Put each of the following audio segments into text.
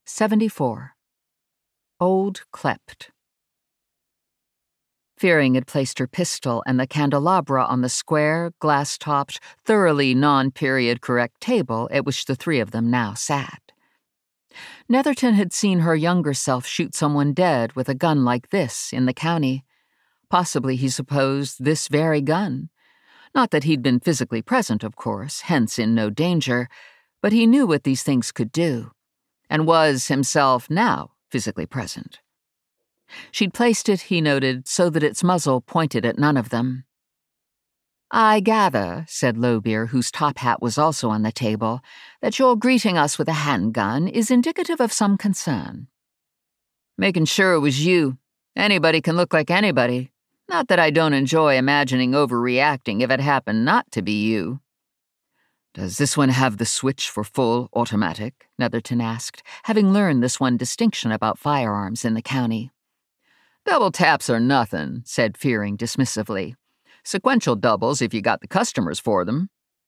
74. Old Klept. Fearing had placed her pistol and the candelabra on the square, glass-topped, thoroughly non-period correct table at which the three of them now sat. Netherton had seen her younger self shoot someone dead with a gun like this in the county. Possibly, he supposed, this very gun. Not that he'd been physically present, of course, hence in no danger, but he knew what these things could do, and was, himself, now physically present. She'd placed it, he noted, so that its muzzle pointed at none of them. "I gather," said Lowbeer, whose top hat was also on the table, "that your greeting us with a handgun is indicative of some concern." "Making sure it was you. Anybody can look like anybody. Not that I don't enjoy imagining overreacting if it happened not to be you." "Does this one have the switch for full automatic?" Netherton asked, having learned this one distinction about firearms in the county. "Double taps are nothing," said Fearing dismissively. "Sequential doubles if you got the customers for them."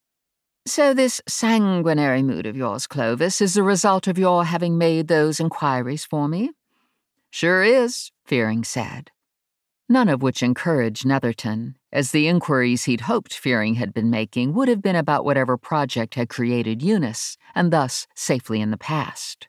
"So this sanguinary mood of yours, Clovis, is the result of your having made those inquiries for me?" "Sure is," Fearing said. None of which encouraged Netherton, as the inquiries he'd hoped Fearing had been making would have been about whatever project had created Eunice, and thus safely in the past.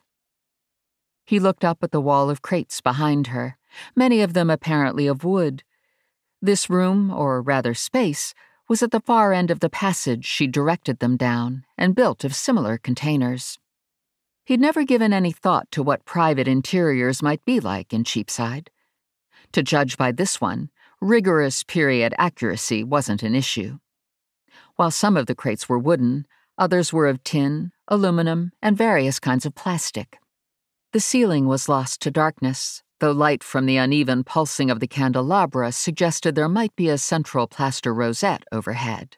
He looked up at the wall of crates behind her, many of them apparently of wood. This room, or rather space, was at the far end of the passage she'd directed them down, and built of similar containers. He'd never given any thought to what private interiors might be like in Cheapside. To judge by this one, rigorous period accuracy wasn't an issue. While some of the crates were wooden, others were of tin, aluminum, and various kinds of plastic. The ceiling was lost to darkness, though light from the uneven pulsing of the candelabra suggested there might be a central plaster rosette overhead.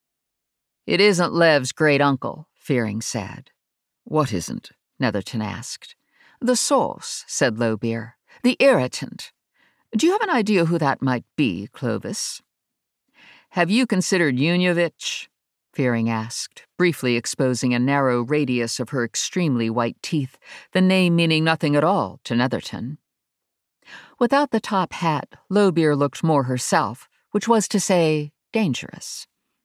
"It isn't Lev's great-uncle," Fearing said. "What isn't?" Netherton asked. "The source," said Lowbeer. "The irritant. Do you have an idea who that might be, Clovis?" "Have you considered Yunyovich?" Fearing asked, briefly exposing a narrow radius of her extremely white teeth, the name meaning nothing at all to Netherton. Without the top hat, Lowbeer looked more herself, which was to say, dangerous.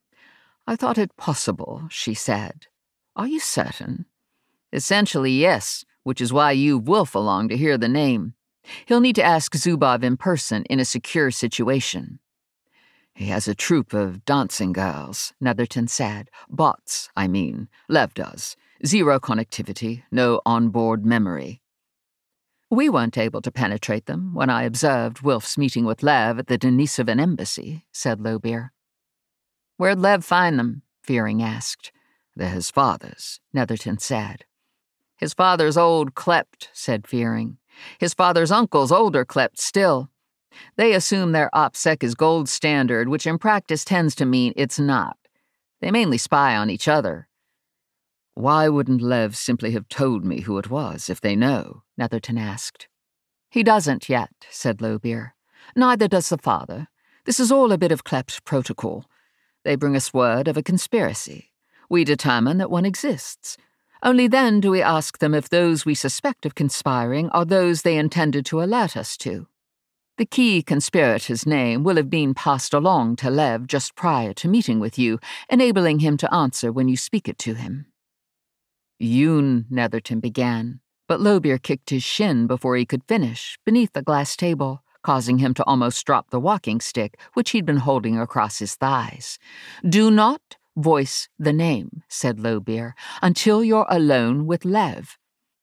"I thought it possible," she said. "Are you certain?" "Essentially, yes, which is why you've Wolf along to hear the name. He'll need to ask Zubov in person in a secure situation." "He has a troupe of dancing girls," Netherton said. "Bots, I mean. Lev does. Zero connectivity, no onboard memory." "We weren't able to penetrate them when I observed Wilf's meeting with Lev at the Denisovan embassy," said Lowbeer. "Where'd Lev find them?" Fearing asked. "They're his father's," Netherton said. "His father's old Klept," said Fearing. "His father's uncle's older Klept still. They assume their OPSEC is gold standard, which in practice tends to mean it's not. They mainly spy on each other." "Why wouldn't Lev simply have told me who it was, if they know?" Netherton asked. "He doesn't yet," said Lowbeer. "Neither does the father. This is all a bit of Klept protocol. They bring us word of a conspiracy. We determine that one exists. Only then do we ask them if those we suspect of conspiring are those they intended to alert us to. The key conspirator's name will have been passed along to Lev just prior to meeting with you, enabling him to answer when you speak it to him." "Yoon," Netherton began, but Lowbeer kicked his shin before he could finish, beneath the glass table, causing him to almost drop the walking stick, which he'd been holding across his thighs. "Do not voice the name," said Lowbeer, "until you're alone with Lev."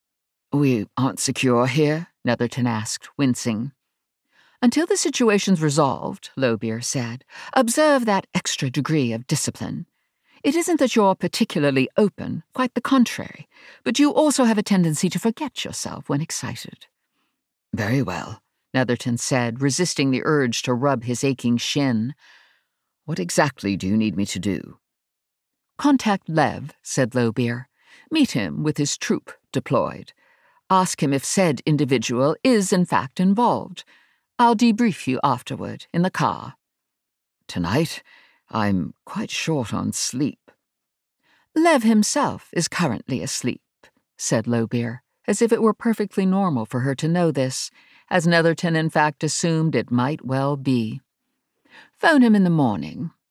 "We aren't secure here?" Netherton asked, wincing. "Until the situation's resolved," Lowbeer said, "observe that extra degree of discipline. It isn't that you're particularly open, quite the contrary, but you also have a tendency to forget yourself when excited." "Very well," Netherton said, resisting the urge to rub his aching shin. "What exactly do you need me to do?" "Contact Lev," said Lowbeer. "Meet him with his troop deployed. Ask him if said individual is in fact involved. I'll debrief you afterward in the car." "Tonight? I'm quite short on sleep." "Lev himself is currently asleep," said Lowbeer. as if it were perfectly normal for her to know this, as Netherton in fact assumed it might well be. "Phone him in the morning,"